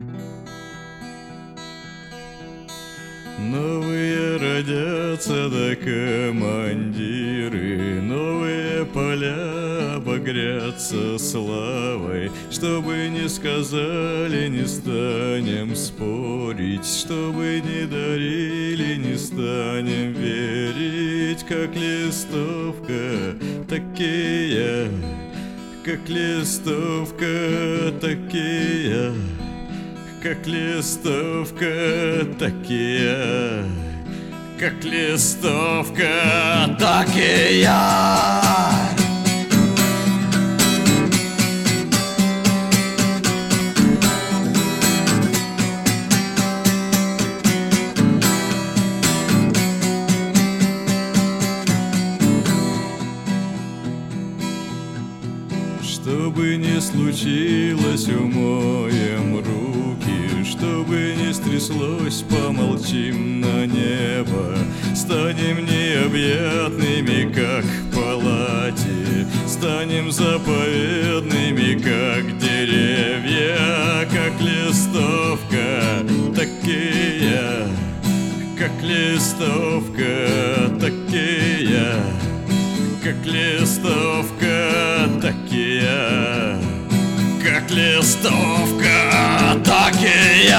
Новые родятся да командиры, новые поля обогрятся славой. Чтобы не сказали, не станем спорить, чтобы не дарили, не станем верить. Как листовка, такие, как листовка, такие, как листовка, такие, как листовка, такие. Что бы ни случилось, умоем руки, что бы ни стряслось, помолчим на небо. Станем необъятными, как палати, станем заповедными, как деревья, как листовка, такие, как листовка, такие, как листовка, такие, как листовка, такие.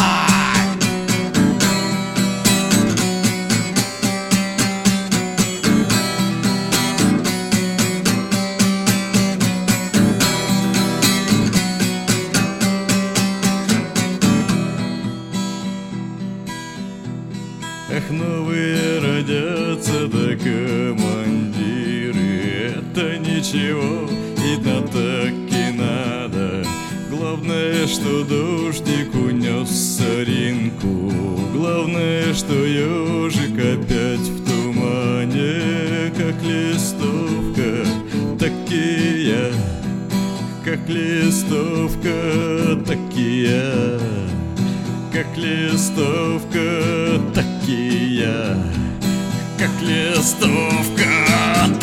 Эх, новые родятся да командиры, это ничего, видно так и надо. Главное, что дождик унес соринку, главное, что ежик опять в тумане. Как листовка, такие, как листовка, такие, как листовка, такие, как листовка.